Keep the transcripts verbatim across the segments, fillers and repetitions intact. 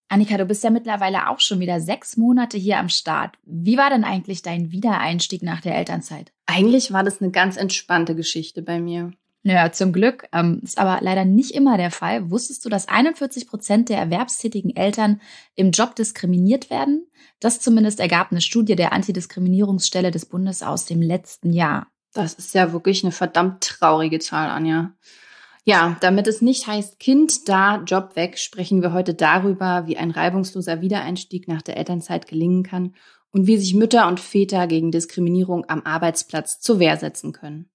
Annika, du bist ja mittlerweile auch schon wieder sechs Monate hier am Start. Wie war denn eigentlich dein Wiedereinstieg nach der Elternzeit? Eigentlich war das eine ganz entspannte Geschichte bei mir. Naja, zum Glück. Ähm, ist aber leider nicht immer der Fall. Wusstest du, dass einundvierzig Prozent der erwerbstätigen Eltern im Job diskriminiert werden? Das zumindest ergab eine Studie der Antidiskriminierungsstelle des Bundes aus dem letzten Jahr. Das ist ja wirklich eine verdammt traurige Zahl, Anja. Ja, damit es nicht heißt Kind da, Job weg, sprechen wir heute darüber, wie ein reibungsloser Wiedereinstieg nach der Elternzeit gelingen kann und wie sich Mütter und Väter gegen Diskriminierung am Arbeitsplatz zur Wehr setzen können.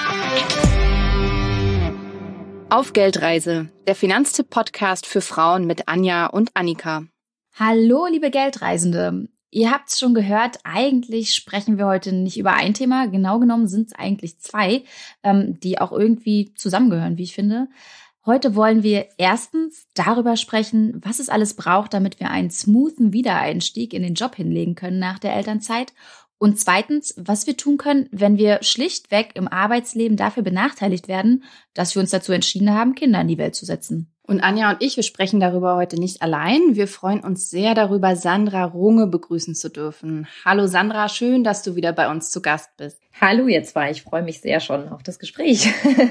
Auf Geldreise, der Finanztipp-Podcast für Frauen mit Anja und Annika. Hallo, liebe Geldreisende. Ihr habt es schon gehört, eigentlich sprechen wir heute nicht über ein Thema. Genau genommen sind es eigentlich zwei, ähm, die auch irgendwie zusammengehören, wie ich finde. Heute wollen wir erstens darüber sprechen, was es alles braucht, damit wir einen smoothen Wiedereinstieg in den Job hinlegen können nach der Elternzeit. Und zweitens, was wir tun können, wenn wir schlichtweg im Arbeitsleben dafür benachteiligt werden, dass wir uns dazu entschieden haben, Kinder in die Welt zu setzen. Und Anja und ich, wir sprechen darüber heute nicht allein. Wir freuen uns sehr darüber, Sandra Runge begrüßen zu dürfen. Hallo Sandra, schön, dass du wieder bei uns zu Gast bist. Hallo ihr zwei, ich freue mich sehr schon auf das Gespräch.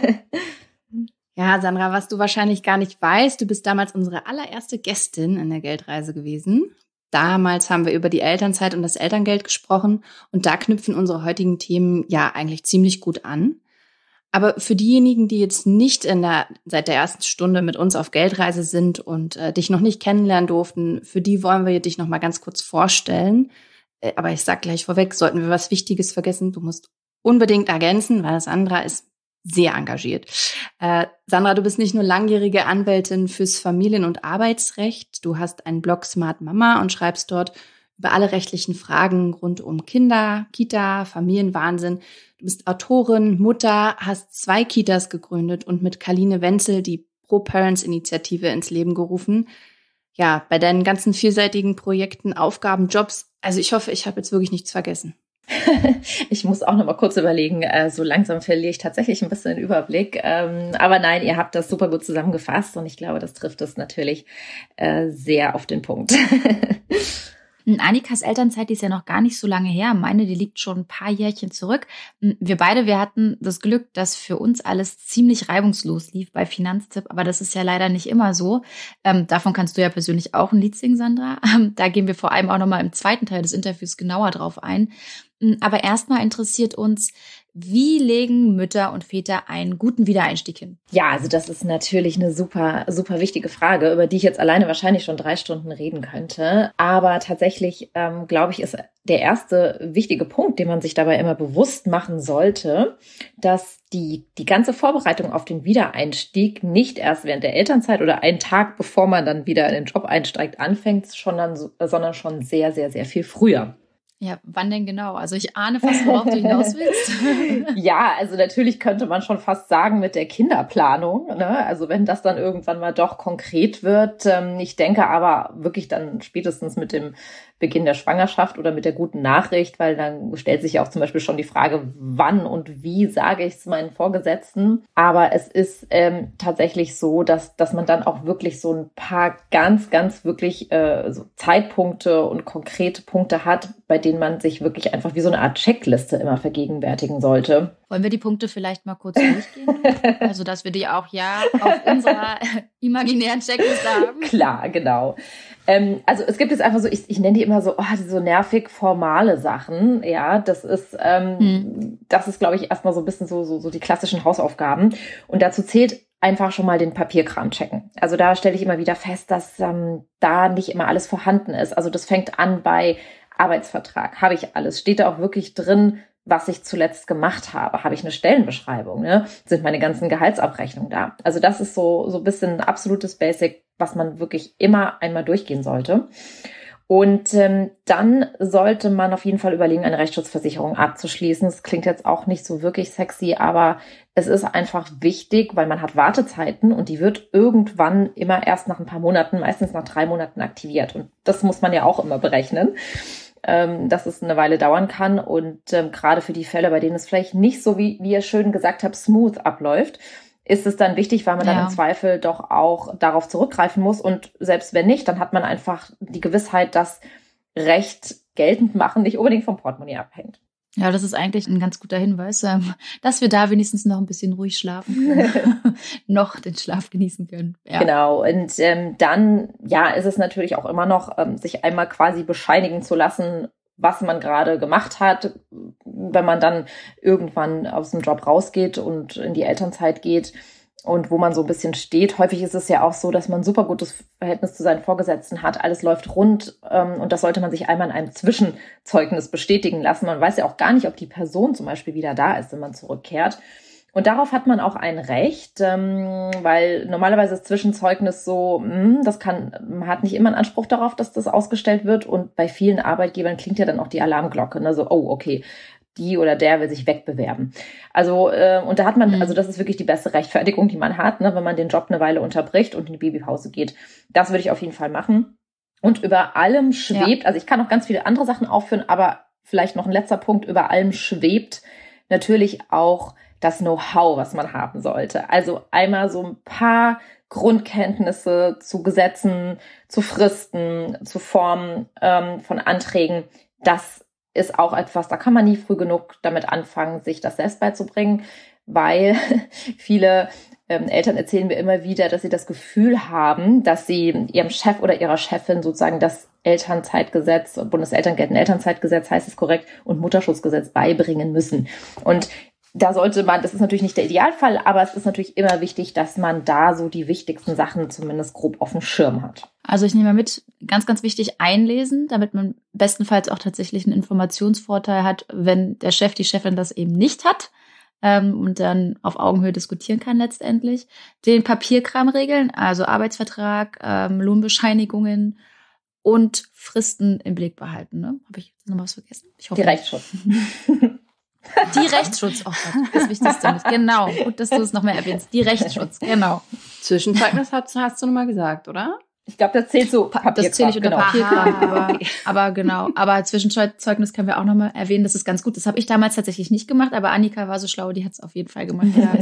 Ja, Sandra, was du wahrscheinlich gar nicht weißt, du bist damals unsere allererste Gästin in der Geldreise gewesen. Damals haben wir über die Elternzeit und das Elterngeld gesprochen und da knüpfen unsere heutigen Themen ja eigentlich ziemlich gut an. Aber für diejenigen, die jetzt nicht in der, seit der ersten Stunde mit uns auf Geldreise sind und äh, dich noch nicht kennenlernen durften, für die wollen wir dich noch mal ganz kurz vorstellen. Äh, aber ich sag gleich vorweg, sollten wir was Wichtiges vergessen, du musst unbedingt ergänzen, weil Sandra ist sehr engagiert. Äh, Sandra, du bist nicht nur langjährige Anwältin fürs Familien- und Arbeitsrecht, du hast einen Blog Smart Mama und schreibst dort über alle rechtlichen Fragen rund um Kinder, Kita, Familienwahnsinn. Du bist Autorin, Mutter, hast zwei Kitas gegründet und mit Karline Wenzel die Pro-Parents-Initiative ins Leben gerufen. Ja, bei deinen ganzen vielseitigen Projekten, Aufgaben, Jobs, also ich hoffe, ich habe jetzt wirklich nichts vergessen. Ich muss auch noch mal kurz überlegen, äh, so langsam verliere ich tatsächlich ein bisschen den Überblick. Ähm, aber nein, ihr habt das super gut zusammengefasst und ich glaube, das trifft es natürlich äh, sehr auf den Punkt. Annikas Elternzeit, die ist ja noch gar nicht so lange her. Meine, die liegt schon ein paar Jährchen zurück. Wir beide, wir hatten das Glück, dass für uns alles ziemlich reibungslos lief bei Finanztipp. Aber das ist ja leider nicht immer so. Ähm, davon kannst du ja persönlich auch ein Lied singen, Sandra. Ähm, da gehen wir vor allem auch nochmal im zweiten Teil des Interviews genauer drauf ein. Aber erstmal interessiert uns, wie legen Mütter und Väter einen guten Wiedereinstieg hin? Ja, also das ist natürlich eine super, super wichtige Frage, über die ich jetzt alleine wahrscheinlich schon drei Stunden reden könnte. Aber tatsächlich, ähm, glaube ich, ist der erste wichtige Punkt, den man sich dabei immer bewusst machen sollte, dass die, die ganze Vorbereitung auf den Wiedereinstieg nicht erst während der Elternzeit oder einen Tag, bevor man dann wieder in den Job einsteigt, anfängt, sondern, sondern schon sehr, sehr, sehr viel früher. Ja, wann denn genau? Also ich ahne fast, worauf du hinaus willst. Ja, also natürlich könnte man schon fast sagen mit der Kinderplanung, ne? Also wenn das dann irgendwann mal doch konkret wird. Ähm, ich denke aber wirklich dann spätestens mit dem Beginn der Schwangerschaft oder mit der guten Nachricht, weil dann stellt sich ja auch zum Beispiel schon die Frage, wann und wie sage ich es meinen Vorgesetzten. Aber es ist ähm, tatsächlich so, dass dass man dann auch wirklich so ein paar ganz, ganz wirklich äh, so Zeitpunkte und konkrete Punkte hat, bei denen man sich wirklich einfach wie so eine Art Checkliste immer vergegenwärtigen sollte. Wollen wir die Punkte vielleicht mal kurz durchgehen? Also, dass wir die auch ja auf unserer imaginären Checkliste haben? Klar, genau. Ähm, also es gibt jetzt einfach so, ich, ich nenne die immer so, oh, so nervig formale Sachen. Ja, das ist, ähm, hm. das ist, glaube ich, erstmal so ein bisschen so, so, so die klassischen Hausaufgaben. Und dazu zählt einfach schon mal den Papierkram checken. Also da stelle ich immer wieder fest, dass ähm, da nicht immer alles vorhanden ist. Also das fängt an bei Arbeitsvertrag. Habe ich alles? Steht da auch wirklich drin, was ich zuletzt gemacht habe? Habe ich eine Stellenbeschreibung? Ne? Sind meine ganzen Gehaltsabrechnungen da? Also das ist so so ein bisschen ein absolutes Basic, was man wirklich immer einmal durchgehen sollte. Und ähm, dann sollte man auf jeden Fall überlegen, eine Rechtsschutzversicherung abzuschließen. Das klingt jetzt auch nicht so wirklich sexy, aber es ist einfach wichtig, weil man hat Wartezeiten und die wird irgendwann immer erst nach ein paar Monaten, meistens nach drei Monaten aktiviert. Und das muss man ja auch immer berechnen, ähm, dass es eine Weile dauern kann. Und ähm, gerade für die Fälle, bei denen es vielleicht nicht so, wie, wie ihr schön gesagt habt, smooth abläuft, ist es dann wichtig, weil man Ja. dann im Zweifel doch auch darauf zurückgreifen muss. Und selbst wenn nicht, dann hat man einfach die Gewissheit, dass Recht geltend machen nicht unbedingt vom Portemonnaie abhängt. Ja, das ist eigentlich ein ganz guter Hinweis, ähm, dass wir da wenigstens noch ein bisschen ruhig schlafen können. noch den Schlaf genießen können. Ja. Genau. Und ähm, dann, ja, ist es natürlich auch immer noch, ähm, sich einmal quasi bescheinigen zu lassen, was man gerade gemacht hat, wenn man dann irgendwann aus dem Job rausgeht und in die Elternzeit geht und wo man so ein bisschen steht. Häufig ist es ja auch so, dass man ein super gutes Verhältnis zu seinen Vorgesetzten hat. Alles läuft rund ähm, und das sollte man sich einmal in einem Zwischenzeugnis bestätigen lassen. Man weiß ja auch gar nicht, ob die Person zum Beispiel wieder da ist, wenn man zurückkehrt. Und darauf hat man auch ein Recht, ähm, weil normalerweise ist Zwischenzeugnis so, mh, das kann, man hat nicht immer einen Anspruch darauf, dass das ausgestellt wird. Und bei vielen Arbeitgebern klingt ja dann auch die Alarmglocke, ne? So, oh, okay, die oder der will sich wegbewerben. Also, äh, und da hat man, Mhm. also das ist wirklich die beste Rechtfertigung, die man hat, ne, wenn man den Job eine Weile unterbricht und in die Babypause geht. Das würde ich auf jeden Fall machen. Und über allem schwebt, also ich kann noch ganz viele andere Sachen aufführen, aber vielleicht noch ein letzter Punkt, über allem schwebt natürlich auch das Know-how, was man haben sollte. Also einmal so ein paar Grundkenntnisse zu Gesetzen, zu Fristen, zu Formen ähm, von Anträgen. Das ist auch etwas, da kann man nie früh genug damit anfangen, sich das selbst beizubringen, weil viele ähm, Eltern erzählen mir immer wieder, dass sie das Gefühl haben, dass sie ihrem Chef oder ihrer Chefin sozusagen das Elternzeitgesetz, Bundeselterngeld- und Elternzeitgesetz heißt es korrekt, und Mutterschutzgesetz beibringen müssen. Und da sollte man, das ist natürlich nicht der Idealfall, aber es ist natürlich immer wichtig, dass man da so die wichtigsten Sachen zumindest grob auf dem Schirm hat. Also ich nehme mal mit, ganz, ganz wichtig, einlesen, damit man bestenfalls auch tatsächlich einen Informationsvorteil hat, wenn der Chef, die Chefin das eben nicht hat ähm, und dann auf Augenhöhe diskutieren kann letztendlich. Den Papierkram regeln, also Arbeitsvertrag, ähm, Lohnbescheinigungen und Fristen im Blick behalten. Ne? Habe ich jetzt noch was vergessen? Ich hoffe Die Rechtsschutz. Die Rechtsschutz, oh Gott, das Wichtigste. Genau, gut, dass du es noch mehr erwähnst. Die Rechtsschutz, genau. Zwischenzeugnis hast, hast du nochmal gesagt, oder? Ich glaube, das zählt so Papierkram. Das zähle ich unter genau. Papierkram, aber, aber genau. Aber Zwischenzeugnis können wir auch nochmal erwähnen, das ist ganz gut. Das habe ich damals tatsächlich nicht gemacht, aber Annika war so schlau, die hat es auf jeden Fall gemacht. Ja,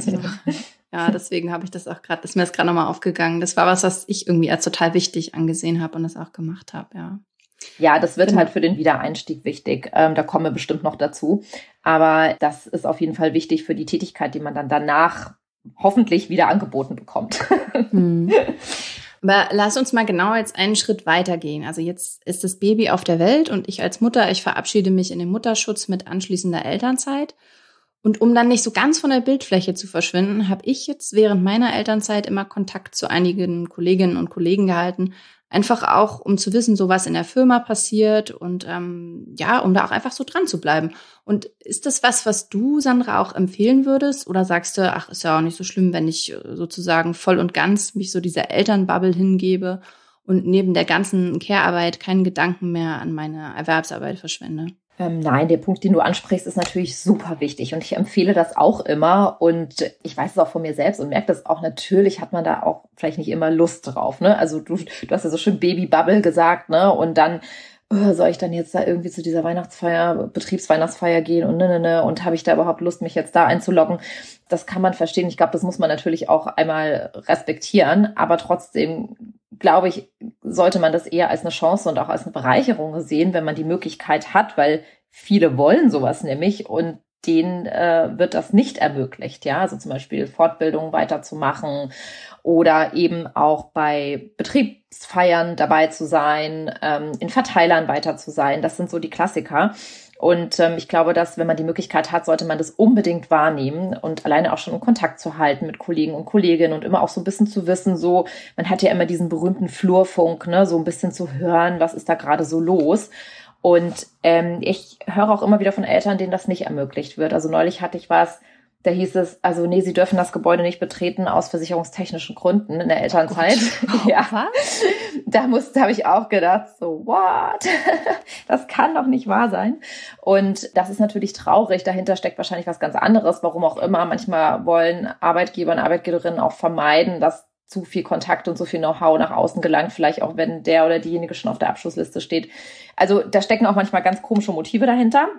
ja, deswegen habe ich das auch gerade, ist mir das gerade nochmal aufgegangen. Das war was, was ich irgendwie als total wichtig angesehen habe und das auch gemacht habe, ja. Ja, das wird halt für den Wiedereinstieg wichtig. Ähm, da kommen wir bestimmt noch dazu. Aber das ist auf jeden Fall wichtig für die Tätigkeit, die man dann danach hoffentlich wieder angeboten bekommt. Hm. Aber lass uns mal genau jetzt einen Schritt weitergehen. Also jetzt ist das Baby auf der Welt und ich als Mutter, ich verabschiede mich in den Mutterschutz mit anschließender Elternzeit. Und um dann nicht so ganz von der Bildfläche zu verschwinden, habe ich jetzt während meiner Elternzeit immer Kontakt zu einigen Kolleginnen und Kollegen gehalten. Einfach auch, um zu wissen, so was in der Firma passiert und ähm, ja, um da auch einfach so dran zu bleiben. Und ist das was, was du, Sandra, auch empfehlen würdest? Oder sagst du, ach, ist ja auch nicht so schlimm, wenn ich sozusagen voll und ganz mich so dieser Elternbubble hingebe und neben der ganzen Care-Arbeit keinen Gedanken mehr an meine Erwerbsarbeit verschwende? Ähm, nein, der Punkt, den du ansprichst, ist natürlich super wichtig und ich empfehle das auch immer und ich weiß es auch von mir selbst und merke das auch, natürlich hat man da auch vielleicht nicht immer Lust drauf, ne? Also du, du hast ja so schön Babybubble gesagt, ne? Und dann oh, soll ich dann jetzt da irgendwie zu dieser Weihnachtsfeier, Betriebsweihnachtsfeier gehen und ne, ne, ne und habe ich da überhaupt Lust, mich jetzt da einzuloggen? Das kann man verstehen. Ich glaube, das muss man natürlich auch einmal respektieren, aber trotzdem glaube ich, sollte man das eher als eine Chance und auch als eine Bereicherung sehen, wenn man die Möglichkeit hat, weil viele wollen sowas nämlich und denen äh, wird das nicht ermöglicht, ja, also zum Beispiel Fortbildungen weiterzumachen oder eben auch bei Betriebsfeiern dabei zu sein, ähm, in Verteilern weiter zu sein. Das sind so die Klassiker. Und ähm, ich glaube, dass, wenn man die Möglichkeit hat, sollte man das unbedingt wahrnehmen und alleine auch schon in Kontakt zu halten mit Kollegen und Kolleginnen und immer auch so ein bisschen zu wissen, so, man hat ja immer diesen berühmten Flurfunk, ne, so ein bisschen zu hören, was ist da gerade so los. Und ähm, ich höre auch immer wieder von Eltern, denen das nicht ermöglicht wird. Also neulich hatte ich was, da hieß es, also nee, sie dürfen das Gebäude nicht betreten aus versicherungstechnischen Gründen in der Elternzeit. Oh, ja, was? Da musste, habe ich auch gedacht, so what? Das kann doch nicht wahr sein. Und das ist natürlich traurig. Dahinter steckt wahrscheinlich was ganz anderes. Warum auch immer. Manchmal wollen Arbeitgeber und Arbeitgeberinnen auch vermeiden, dass zu viel Kontakt und so viel Know-how nach außen gelangt, vielleicht auch wenn der oder diejenige schon auf der Abschlussliste steht. Also da stecken auch manchmal ganz komische Motive dahinter.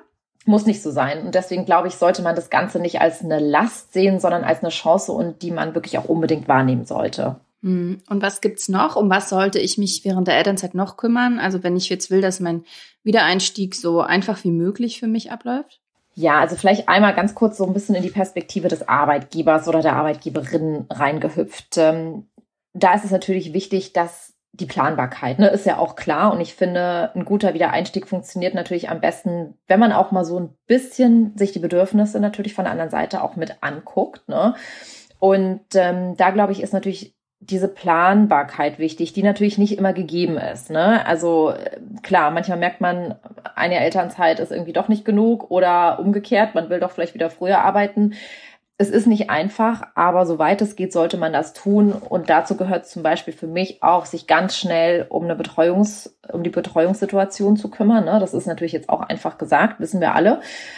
Muss nicht so sein. Und deswegen glaube ich, sollte man das Ganze nicht als eine Last sehen, sondern als eine Chance und die man wirklich auch unbedingt wahrnehmen sollte. Und was gibt's noch? Um was sollte ich mich während der Elternzeit noch kümmern? Also wenn ich jetzt will, dass mein Wiedereinstieg so einfach wie möglich für mich abläuft? Ja, also vielleicht einmal ganz kurz so ein bisschen in die Perspektive des Arbeitgebers oder der Arbeitgeberin reingehüpft. Ähm, da ist es natürlich wichtig, dass die Planbarkeit, ne, ist ja auch klar. Und ich finde, ein guter Wiedereinstieg funktioniert natürlich am besten, wenn man auch mal so ein bisschen sich die Bedürfnisse natürlich von der anderen Seite auch mit anguckt, ne? Und ähm, da, glaube ich, ist natürlich diese Planbarkeit wichtig, die natürlich nicht immer gegeben ist, ne? Also klar, manchmal merkt man, eine Elternzeit ist irgendwie doch nicht genug oder umgekehrt, man will doch vielleicht wieder früher arbeiten. Es ist nicht einfach, aber soweit es geht, sollte man das tun. Und dazu gehört zum Beispiel für mich auch, sich ganz schnell um eine Betreuungs, um die Betreuungssituation zu kümmern, ne? Das ist natürlich jetzt auch einfach gesagt, wissen wir alle.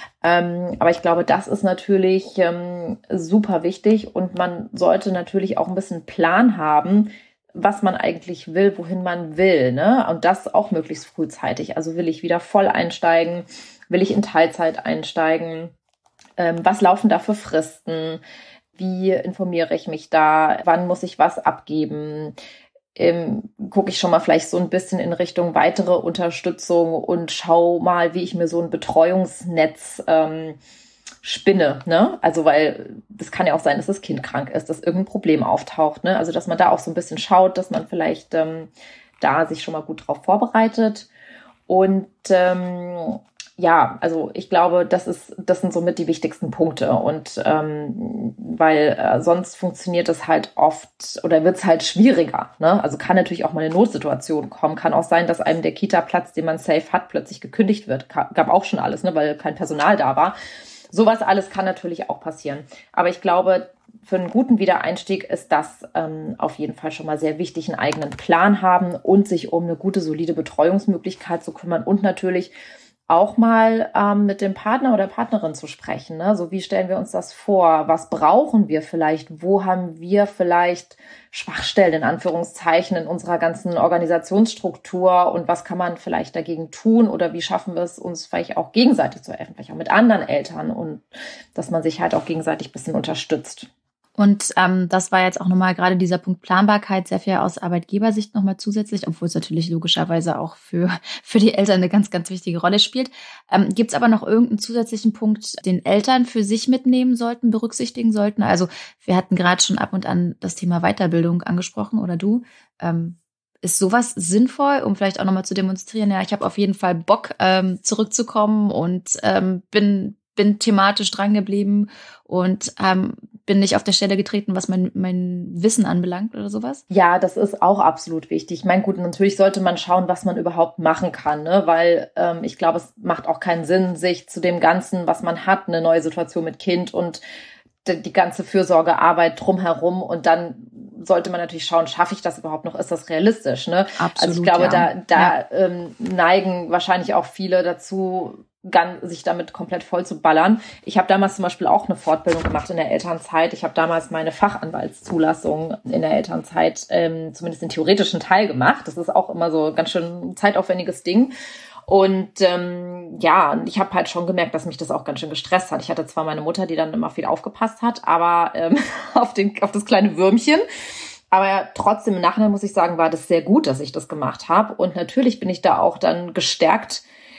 Ähm, aber ich glaube, das ist natürlich ähm, super wichtig und man sollte natürlich auch ein bisschen Plan haben, was man eigentlich will, wohin man will, ne? Und das auch möglichst frühzeitig. Also will ich wieder voll einsteigen? Will ich in Teilzeit einsteigen? Ähm, was laufen da für Fristen? Wie informiere ich mich da? Wann muss ich was abgeben? Ähm, gucke ich schon mal vielleicht so ein bisschen in Richtung weitere Unterstützung und schau mal, wie ich mir so ein Betreuungsnetz ähm, spinne, ne? Also, weil das kann ja auch sein, dass das Kind krank ist, dass irgendein Problem auftaucht, ne? Also, dass man da auch so ein bisschen schaut, dass man vielleicht ähm, da sich schon mal gut drauf vorbereitet. Und ähm, ja, also ich glaube, das ist, das sind somit die wichtigsten Punkte. Und ähm, weil äh, sonst funktioniert es halt oft oder wird es halt schwieriger, ne? Also kann natürlich auch mal eine Notsituation kommen. Kann auch sein, dass einem der Kita-Platz, den man safe hat, plötzlich gekündigt wird. Gab auch schon alles, ne? Weil kein Personal da war. Sowas alles kann natürlich auch passieren. Aber ich glaube, für einen guten Wiedereinstieg ist das ähm, auf jeden Fall schon mal sehr wichtig, einen eigenen Plan haben und sich um eine gute, solide Betreuungsmöglichkeit zu kümmern und natürlich auch mal ähm, mit dem Partner oder Partnerin zu sprechen, ne? So, wie stellen wir uns das vor? Was brauchen wir vielleicht? Wo haben wir vielleicht Schwachstellen in Anführungszeichen in unserer ganzen Organisationsstruktur und was kann man vielleicht dagegen tun oder wie schaffen wir es, uns vielleicht auch gegenseitig zu helfen, vielleicht auch mit anderen Eltern und dass man sich halt auch gegenseitig ein bisschen unterstützt. Und ähm, das war jetzt auch nochmal gerade dieser Punkt Planbarkeit sehr viel aus Arbeitgebersicht nochmal zusätzlich, obwohl es natürlich logischerweise auch für für die Eltern eine ganz, ganz wichtige Rolle spielt. Ähm, Gibt es aber noch irgendeinen zusätzlichen Punkt, den Eltern für sich mitnehmen sollten, berücksichtigen sollten? Also wir hatten gerade schon ab und an das Thema Weiterbildung angesprochen oder du. Ähm, ist sowas sinnvoll, um vielleicht auch nochmal zu demonstrieren, ja, ich habe auf jeden Fall Bock, ähm, zurückzukommen und ähm, bin bin thematisch dran geblieben und ähm, bin nicht auf der Stelle getreten, was mein, mein Wissen anbelangt oder sowas? Ja, das ist auch absolut wichtig. Ich meine, gut, natürlich sollte man schauen, was man überhaupt machen kann, ne? Weil ähm, ich glaube, es macht auch keinen Sinn, sich zu dem Ganzen, was man hat, eine neue Situation mit Kind und die, die ganze Fürsorgearbeit drumherum und dann sollte man natürlich schauen, schaffe ich das überhaupt noch? Ist das realistisch, ne? Absolut, also ich glaube, ja. da, da ja. ähm, neigen wahrscheinlich auch viele dazu, sich damit komplett voll zu ballern. Ich habe damals zum Beispiel auch eine Fortbildung gemacht in der Elternzeit. Ich habe damals meine Fachanwaltszulassung in der Elternzeit ähm, zumindest den theoretischen Teil gemacht. Das ist auch immer so ein ganz schön zeitaufwendiges Ding. Und ähm, ja, ich habe halt schon gemerkt, dass mich das auch ganz schön gestresst hat. Ich hatte zwar meine Mutter, die dann immer viel aufgepasst hat, aber ähm, auf, den, auf das kleine Würmchen. Aber trotzdem im Nachhinein muss ich sagen, war das sehr gut, dass ich das gemacht habe. Und natürlich bin ich da auch dann gestärkt,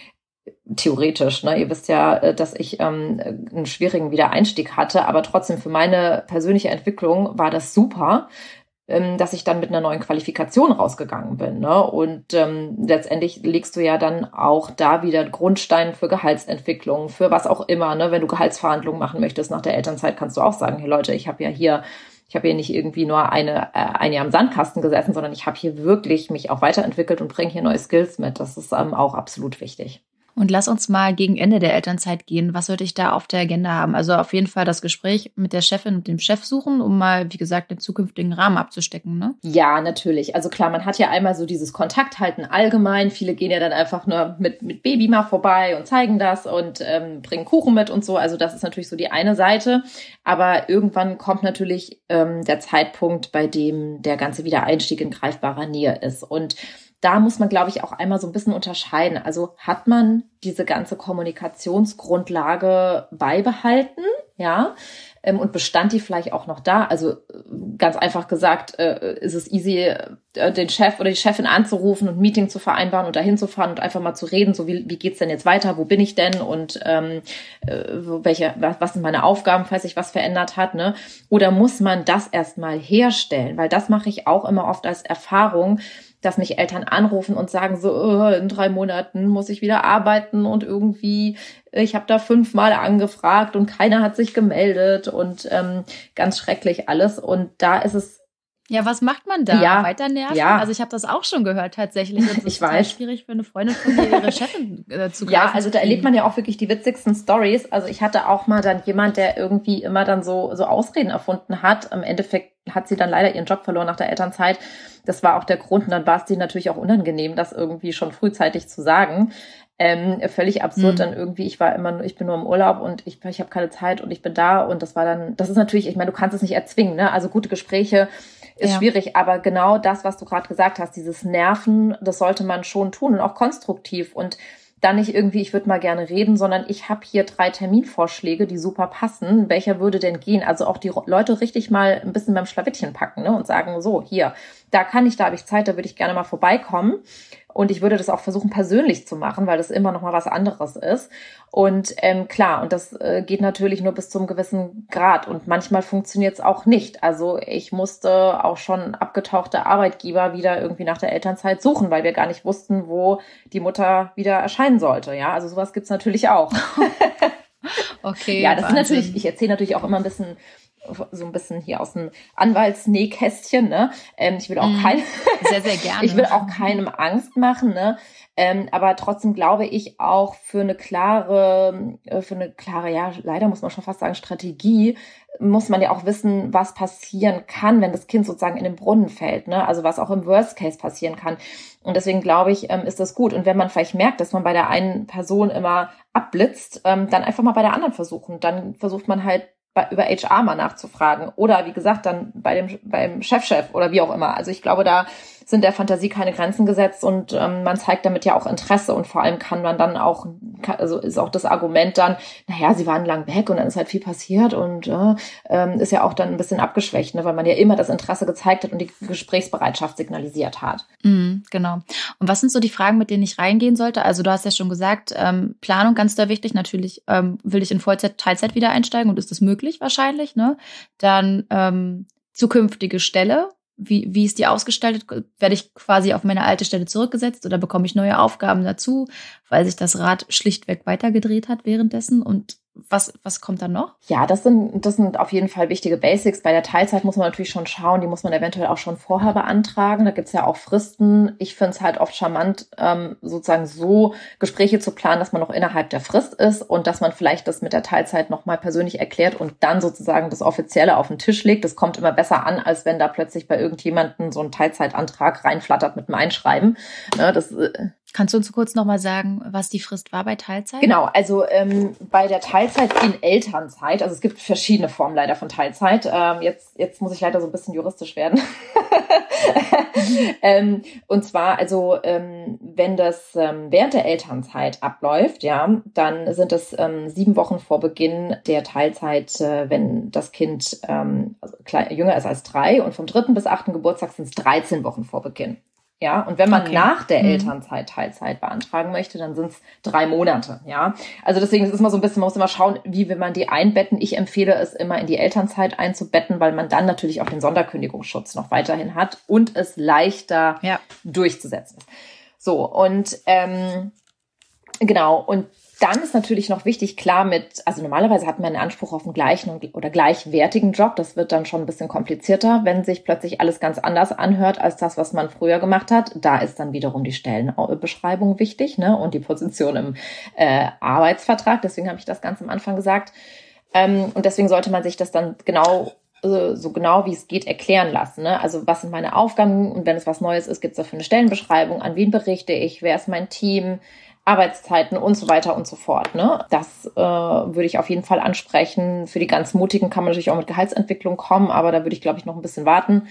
theoretisch, ne? Ihr wisst ja, dass ich ähm, einen schwierigen Wiedereinstieg hatte, aber trotzdem für meine persönliche Entwicklung war das super, ähm, dass ich dann mit einer neuen Qualifikation rausgegangen bin, ne? Und ähm, letztendlich legst du ja dann auch da wieder Grundstein für Gehaltsentwicklung, für was auch immer, ne? Wenn du Gehaltsverhandlungen machen möchtest nach der Elternzeit, kannst du auch sagen, hey Leute, ich habe ja hier Ich habe hier nicht irgendwie nur eine, äh, ein Jahr im Sandkasten gesessen, sondern ich habe hier wirklich mich auch weiterentwickelt und bringe hier neue Skills mit. Das ist ähm, auch absolut wichtig. Und lass uns mal gegen Ende der Elternzeit gehen. Was sollte ich da auf der Agenda haben? Also auf jeden Fall das Gespräch mit der Chefin und dem Chef suchen, um mal, wie gesagt, den zukünftigen Rahmen abzustecken, ne? Ja, natürlich. Also klar, man hat ja einmal so dieses Kontakthalten allgemein. Viele gehen ja dann einfach nur mit, mit Baby mal vorbei und zeigen das und ähm, bringen Kuchen mit und so. Also das ist natürlich so die eine Seite. Aber irgendwann kommt natürlich ähm, der Zeitpunkt, bei dem der ganze Wiedereinstieg in greifbarer Nähe ist. Und da muss man, glaube ich, auch einmal so ein bisschen unterscheiden. Also hat man diese ganze Kommunikationsgrundlage beibehalten, ja, und bestand die vielleicht auch noch da? Also ganz einfach gesagt, äh, ist es easy, äh, den Chef oder die Chefin anzurufen und ein Meeting zu vereinbaren und dahin zu fahren und einfach mal zu reden, so wie, wie geht's denn jetzt weiter, wo bin ich denn und ähm, äh, welche, was, was sind meine Aufgaben, falls sich was verändert hat, ne? Oder muss man das erstmal herstellen? Weil das mache ich auch immer oft als Erfahrung, dass mich Eltern anrufen und sagen so, oh, in drei Monaten muss ich wieder arbeiten und irgendwie, ich habe da fünfmal angefragt und keiner hat sich gemeldet und ähm, ganz schrecklich alles. Und da ist es ja, was macht man da? Ja, Weiter nerven? ja. Also ich habe das auch schon gehört tatsächlich. Das ist Ich total weiß. schwierig für eine Freundin von mir, ihre Chefin äh, zu greifen. Ja, also da erlebt man ja auch wirklich die witzigsten Stories. Also ich hatte auch mal dann jemand, der irgendwie immer dann so so Ausreden erfunden hat. Im Endeffekt hat sie dann leider ihren Job verloren nach der Elternzeit. Das war auch der Grund. Und dann war es denen natürlich auch unangenehm, das irgendwie schon frühzeitig zu sagen. Ähm, völlig absurd mhm. dann irgendwie, ich war immer, ich bin nur im Urlaub und ich, ich habe keine Zeit und ich bin da und das war dann, das ist natürlich, ich meine, du kannst es nicht erzwingen, ne? Also gute Gespräche ist ja schwierig, aber genau das, was du gerade gesagt hast, dieses Nerven, das sollte man schon tun und auch konstruktiv und dann nicht irgendwie, ich würde mal gerne reden, sondern ich habe hier drei Terminvorschläge, die super passen. Welcher würde denn gehen? Also auch die Leute richtig mal ein bisschen beim Schlawittchen packen, ne? Und sagen, so, hier, da kann ich, da habe ich Zeit, da würde ich gerne mal vorbeikommen. Und ich würde das auch versuchen, persönlich zu machen, weil das immer noch mal was anderes ist. Und ähm, klar, und das äh, geht natürlich nur bis zu einem gewissen Grad. Und manchmal funktioniert es auch nicht. Also ich musste auch schon abgetauchte Arbeitgeber wieder irgendwie nach der Elternzeit suchen, weil wir gar nicht wussten, wo die Mutter wieder erscheinen sollte. Ja, also sowas gibt's natürlich auch. Okay. Ja, das Wahnsinn. ist natürlich, ich erzähle natürlich auch immer ein bisschen so ein bisschen hier aus dem Anwaltsnähkästchen, ne? Ähm, ich will auch kein, sehr, sehr gerne. ich will auch keinem Angst machen, ne? Ähm, aber trotzdem glaube ich auch für eine klare, für eine klare, ja, leider muss man schon fast sagen, Strategie, muss man ja auch wissen, was passieren kann, wenn das Kind sozusagen in den Brunnen fällt, ne? Also was auch im Worst Case passieren kann. Und deswegen glaube ich, ähm, ist das gut. Und wenn man vielleicht merkt, dass man bei der einen Person immer abblitzt, ähm, dann einfach mal bei der anderen versuchen. Dann versucht man halt bei, über H R mal nachzufragen. Oder wie gesagt, dann bei dem beim Chefchef oder wie auch immer. Also ich glaube, da sind der Fantasie keine Grenzen gesetzt und ähm, man zeigt damit ja auch Interesse und vor allem kann man dann auch, also ist auch das Argument dann, naja, sie waren lang weg und dann ist halt viel passiert und äh, ähm, ist ja auch dann ein bisschen abgeschwächt, ne, weil man ja immer das Interesse gezeigt hat und die Gesprächsbereitschaft signalisiert hat. Mhm, genau. Und was sind so die Fragen, mit denen ich reingehen sollte? Also du hast ja schon gesagt, ähm, Planung ganz sehr wichtig. Natürlich ähm, will ich in Vollzeit, Teilzeit wieder einsteigen und ist das möglich wahrscheinlich, ne? Dann ähm, zukünftige Stelle. Wie, wie ist die ausgestaltet? Werde ich quasi auf meine alte Stelle zurückgesetzt oder bekomme ich neue Aufgaben dazu, weil sich das Rad schlichtweg weitergedreht hat währenddessen? Und was, was kommt dann noch? Ja, das sind, das sind auf jeden Fall wichtige Basics. Bei der Teilzeit muss man natürlich schon schauen, die muss man eventuell auch schon vorher beantragen. Da gibt's ja auch Fristen. Ich finde es halt oft charmant, ähm, sozusagen so Gespräche zu planen, dass man noch innerhalb der Frist ist und dass man vielleicht das mit der Teilzeit nochmal persönlich erklärt und dann sozusagen das Offizielle auf den Tisch legt. Das kommt immer besser an, als wenn da plötzlich bei irgendjemandem so ein Teilzeitantrag reinflattert mit einem Einschreiben. Ne, das äh, Kannst du uns kurz nochmal sagen, was die Frist war bei Teilzeit? Genau, also ähm, bei der Teilzeit in Elternzeit, also es gibt verschiedene Formen leider von Teilzeit. Ähm, jetzt, jetzt muss ich leider so ein bisschen juristisch werden. ähm, und zwar, also ähm, wenn das ähm, während der Elternzeit abläuft, ja, dann sind es ähm, sieben Wochen vor Beginn der Teilzeit, äh, wenn das Kind ähm, also klein, jünger ist als drei und vom dritten bis achten Geburtstag sind es dreizehn Wochen vor Beginn. Ja, und wenn man okay. nach der mhm. Elternzeit Teilzeit beantragen möchte, dann sind es drei Monate, ja. Also deswegen ist es immer so ein bisschen, man muss immer schauen, wie will man die einbetten. Ich empfehle es immer in die Elternzeit einzubetten, weil man dann natürlich auch den Sonderkündigungsschutz noch weiterhin hat und es leichter ja. durchzusetzen ist. So, und ähm, genau, und dann ist natürlich noch wichtig, klar mit, also normalerweise hat man einen Anspruch auf einen gleichen oder gleichwertigen Job. Das wird dann schon ein bisschen komplizierter, wenn sich plötzlich alles ganz anders anhört als das, was man früher gemacht hat. Da ist dann wiederum die Stellenbeschreibung wichtig, ne, und die Position im äh, Arbeitsvertrag. Deswegen habe ich das ganz am Anfang gesagt. Ähm, und deswegen sollte man sich das dann genau so genau wie es geht erklären lassen. Ne? Also was sind meine Aufgaben und wenn es was Neues ist, gibt es dafür eine Stellenbeschreibung, an wen berichte ich, wer ist mein Team, Arbeitszeiten und so weiter und so fort. Ne? Das äh, würde ich auf jeden Fall ansprechen. Für die ganz Mutigen kann man natürlich auch mit Gehaltsentwicklung kommen, aber da würde ich, glaube ich, noch ein bisschen warten.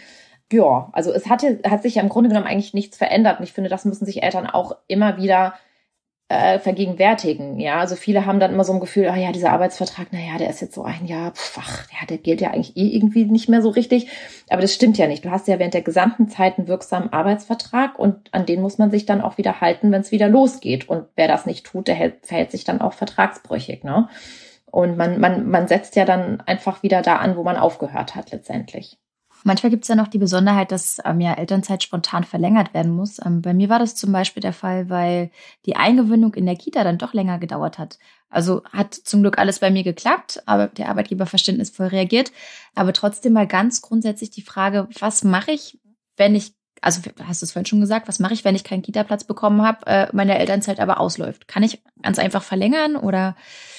Ja, also es hatte, hat sich ja im Grunde genommen eigentlich nichts verändert. Und ich finde, das müssen sich Eltern auch immer wieder äh, vergegenwärtigen. Ja, also viele haben dann immer so ein Gefühl, ah ja, dieser Arbeitsvertrag, naja, der ist jetzt so ein Jahr, pf, ach, ja, der gilt ja eigentlich eh irgendwie nicht mehr so richtig. Aber das stimmt ja nicht. Du hast ja während der gesamten Zeit einen wirksamen Arbeitsvertrag und an den muss man sich dann auch wieder halten, wenn es wieder losgeht. Und wer das nicht tut, der hält, verhält sich dann auch vertragsbrüchig, ne? Und man, man, man setzt ja dann einfach wieder da an, wo man aufgehört hat letztendlich. Manchmal gibt es ja noch die Besonderheit, dass ähm, ja Elternzeit spontan verlängert werden muss. Ähm, bei mir war das zum Beispiel der Fall, weil die Eingewöhnung in der Kita dann doch länger gedauert hat. Also hat zum Glück alles bei mir geklappt, aber der Arbeitgeber verständnisvoll reagiert. Aber trotzdem mal ganz grundsätzlich die Frage, was mache ich, wenn ich, also hast du es vorhin schon gesagt, was mache ich, wenn ich keinen Kita-Platz bekommen habe, äh, meine Elternzeit aber ausläuft? Kann ich ganz einfach verlängern oder...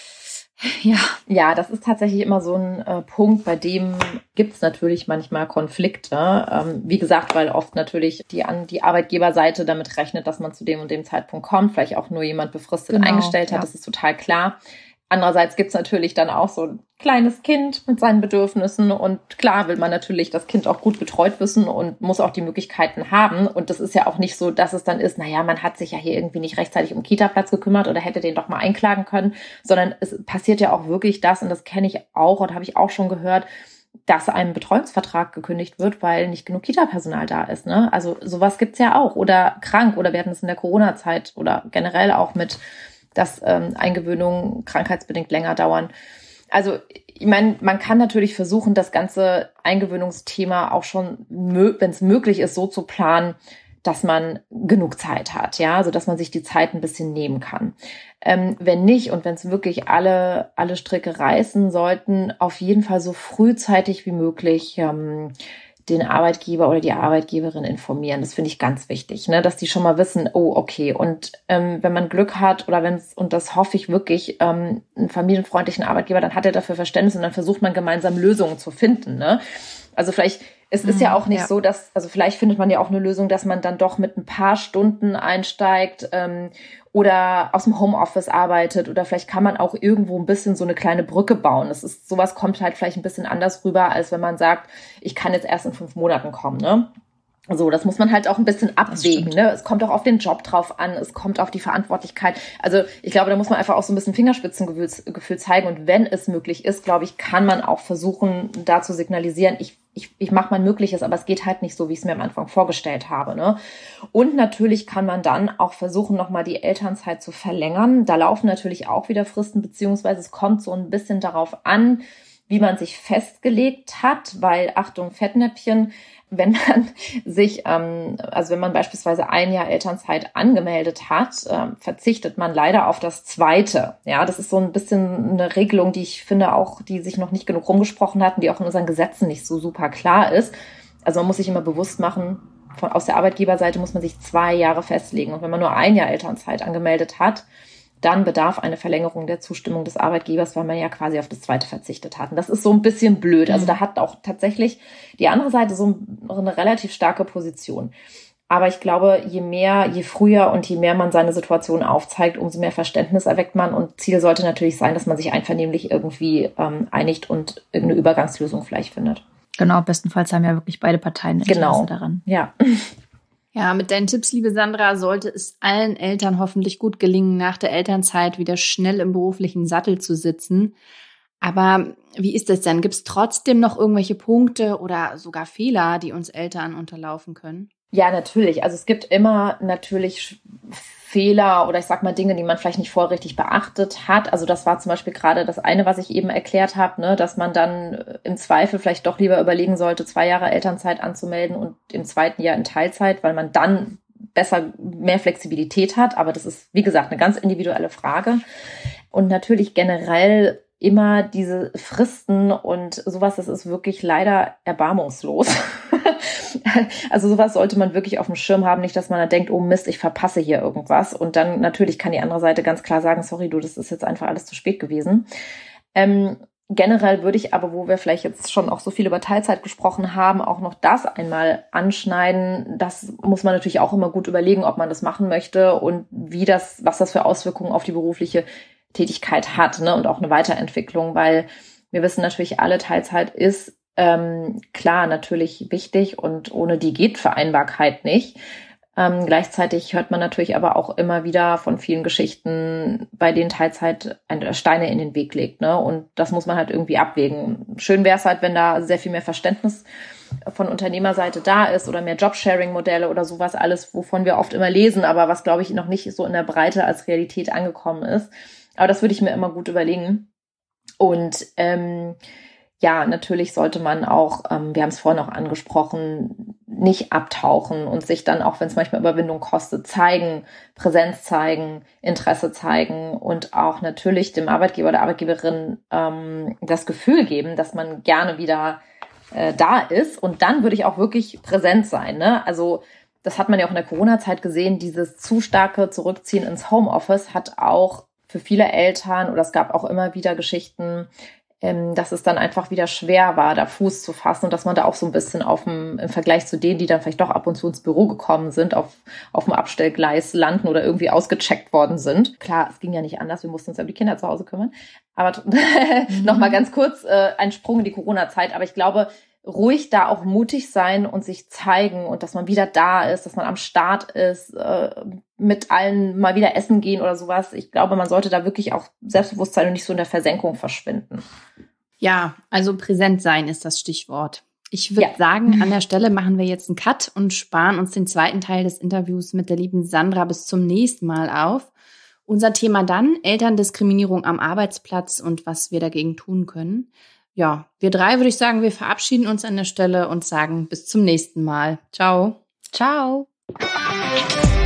Ja. Ja, das ist tatsächlich immer so ein äh, Punkt, bei dem gibt es natürlich manchmal Konflikte. Ähm, wie gesagt, weil oft natürlich die, an, die Arbeitgeberseite damit rechnet, dass man zu dem und dem Zeitpunkt kommt, vielleicht auch nur jemand befristet Genau, eingestellt hat, ja. Das ist total klar. Andererseits gibt es natürlich dann auch so ein kleines Kind mit seinen Bedürfnissen und klar will man natürlich das Kind auch gut betreut wissen und muss auch die Möglichkeiten haben. Und das ist ja auch nicht so, dass es dann ist, naja, man hat sich ja hier irgendwie nicht rechtzeitig um Kita-Platz gekümmert oder hätte den doch mal einklagen können, sondern es passiert ja auch wirklich das, und das kenne ich auch und habe ich auch schon gehört, dass einem Betreuungsvertrag gekündigt wird, weil nicht genug Kita-Personal da ist. Ne? Also sowas gibt's ja auch. Oder krank, oder wir hatten es in der Corona-Zeit oder generell auch mit, dass ähm, Eingewöhnungen krankheitsbedingt länger dauern. Also ich meine, man kann natürlich versuchen, das ganze Eingewöhnungsthema auch schon, wenn es möglich ist, so zu planen, dass man genug Zeit hat, ja, also dass man sich die Zeit ein bisschen nehmen kann. Ähm, wenn nicht und wenn es wirklich alle alle Stricke reißen sollten, auf jeden Fall so frühzeitig wie möglich ähm, den Arbeitgeber oder die Arbeitgeberin informieren. Das finde ich ganz wichtig, ne, dass die schon mal wissen, oh, okay. Und ähm, wenn man Glück hat oder wenn es, und das hoffe ich wirklich, ähm, einen familienfreundlichen Arbeitgeber, dann hat er dafür Verständnis und dann versucht man gemeinsam Lösungen zu finden, ne. Also vielleicht, es ist ja auch nicht ja. so, dass, also vielleicht findet man ja auch eine Lösung, dass man dann doch mit ein paar Stunden einsteigt ähm, oder aus dem Homeoffice arbeitet oder vielleicht kann man auch irgendwo ein bisschen so eine kleine Brücke bauen. Das ist, sowas kommt halt vielleicht ein bisschen anders rüber, als wenn man sagt, ich kann jetzt erst in fünf Monaten kommen, ne? So, das muss man halt auch ein bisschen abwägen, ne? Es kommt auch auf den Job drauf an, es kommt auf die Verantwortlichkeit. Also ich glaube, da muss man einfach auch so ein bisschen Fingerspitzengefühl zeigen. Und wenn es möglich ist, glaube ich, kann man auch versuchen, da zu signalisieren, ich ich, ich mache mein Mögliches, aber es geht halt nicht so, wie ich es mir am Anfang vorgestellt habe, ne? Und natürlich kann man dann auch versuchen, nochmal die Elternzeit zu verlängern. Da laufen natürlich auch wieder Fristen, beziehungsweise es kommt so ein bisschen darauf an, wie man sich festgelegt hat, weil, Achtung, Fettnäpfchen, wenn man sich, ähm, also wenn man beispielsweise ein Jahr Elternzeit angemeldet hat, ähm, verzichtet man leider auf das zweite. Ja, das ist so ein bisschen eine Regelung, die ich finde auch, die sich noch nicht genug rumgesprochen hat und die auch in unseren Gesetzen nicht so super klar ist. Also man muss sich immer bewusst machen, von, aus der Arbeitgeberseite muss man sich zwei Jahre festlegen. Und wenn man nur ein Jahr Elternzeit angemeldet hat, dann bedarf eine Verlängerung der Zustimmung des Arbeitgebers, weil man ja quasi auf das zweite verzichtet hat. Und das ist so ein bisschen blöd. Also da hat auch tatsächlich die andere Seite so eine relativ starke Position. Aber ich glaube, je mehr, je früher und je mehr man seine Situation aufzeigt, umso mehr Verständnis erweckt man. Und Ziel sollte natürlich sein, dass man sich einvernehmlich irgendwie ähm, einigt und irgendeine Übergangslösung vielleicht findet. Genau, bestenfalls haben ja wirklich beide Parteien Interesse genau. daran. Ja. Ja, mit deinen Tipps, liebe Sandra, sollte es allen Eltern hoffentlich gut gelingen, nach der Elternzeit wieder schnell im beruflichen Sattel zu sitzen. Aber wie ist das denn? Gibt es trotzdem noch irgendwelche Punkte oder sogar Fehler, die uns Eltern unterlaufen können? Ja, natürlich. Also es gibt immer natürlich Fehler oder ich sag mal Dinge, die man vielleicht nicht vorher richtig beachtet hat. Also das war zum Beispiel gerade das eine, was ich eben erklärt habe, ne, dass man dann im Zweifel vielleicht doch lieber überlegen sollte, zwei Jahre Elternzeit anzumelden und im zweiten Jahr in Teilzeit, weil man dann besser mehr Flexibilität hat. Aber das ist, wie gesagt, eine ganz individuelle Frage. Und natürlich generell immer diese Fristen und sowas, das ist wirklich leider erbarmungslos. Also sowas sollte man wirklich auf dem Schirm haben, nicht, dass man da denkt, oh Mist, ich verpasse hier irgendwas. Und dann natürlich kann die andere Seite ganz klar sagen, sorry, du, das ist jetzt einfach alles zu spät gewesen. Ähm, generell würde ich aber, wo wir vielleicht jetzt schon auch so viel über Teilzeit gesprochen haben, auch noch das einmal anschneiden. Das muss man natürlich auch immer gut überlegen, ob man das machen möchte und wie das, was das für Auswirkungen auf die berufliche Tätigkeit hat, ne, und auch eine Weiterentwicklung, weil wir wissen natürlich alle, Teilzeit ist ähm, klar, natürlich wichtig und ohne die geht Vereinbarkeit nicht. Ähm, gleichzeitig hört man natürlich aber auch immer wieder von vielen Geschichten, bei denen Teilzeit Steine in den Weg legt, ne? Und das muss man halt irgendwie abwägen. Schön wäre es halt, wenn da sehr viel mehr Verständnis von Unternehmerseite da ist oder mehr Jobsharing-Modelle oder sowas alles, wovon wir oft immer lesen, aber was, glaube ich, noch nicht so in der Breite als Realität angekommen ist. Aber das würde ich mir immer gut überlegen. Und ähm, ja, natürlich sollte man auch, ähm, wir haben es vorhin auch angesprochen, nicht abtauchen und sich dann, auch wenn es manchmal Überwindung kostet, zeigen, Präsenz zeigen, Interesse zeigen und auch natürlich dem Arbeitgeber oder Arbeitgeberin ähm, das Gefühl geben, dass man gerne wieder äh, da ist. Und dann würde ich auch wirklich präsent sein, ne? Also das hat man ja auch in der Corona-Zeit gesehen, dieses zu starke Zurückziehen ins Homeoffice hat auch für viele Eltern, oder es gab auch immer wieder Geschichten, dass es dann einfach wieder schwer war, da Fuß zu fassen und dass man da auch so ein bisschen auf dem, im Vergleich zu denen, die dann vielleicht doch ab und zu ins Büro gekommen sind, auf, auf dem Abstellgleis landen oder irgendwie ausgecheckt worden sind. Klar, es ging ja nicht anders, wir mussten uns ja um die Kinder zu Hause kümmern. Aber mhm. nochmal ganz kurz äh, ein Sprung in die Corona-Zeit. Aber ich glaube, ruhig da auch mutig sein und sich zeigen und dass man wieder da ist, dass man am Start ist, äh, mit allen mal wieder essen gehen oder sowas. Ich glaube, man sollte da wirklich auch selbstbewusst sein und nicht so in der Versenkung verschwinden. Ja, also präsent sein ist das Stichwort. Ich würde ja. sagen, an der Stelle machen wir jetzt einen Cut und sparen uns den zweiten Teil des Interviews mit der lieben Sandra bis zum nächsten Mal auf. Unser Thema dann, Elterndiskriminierung am Arbeitsplatz und was wir dagegen tun können. Ja, wir drei würde ich sagen, wir verabschieden uns an der Stelle und sagen bis zum nächsten Mal. Ciao. Ciao.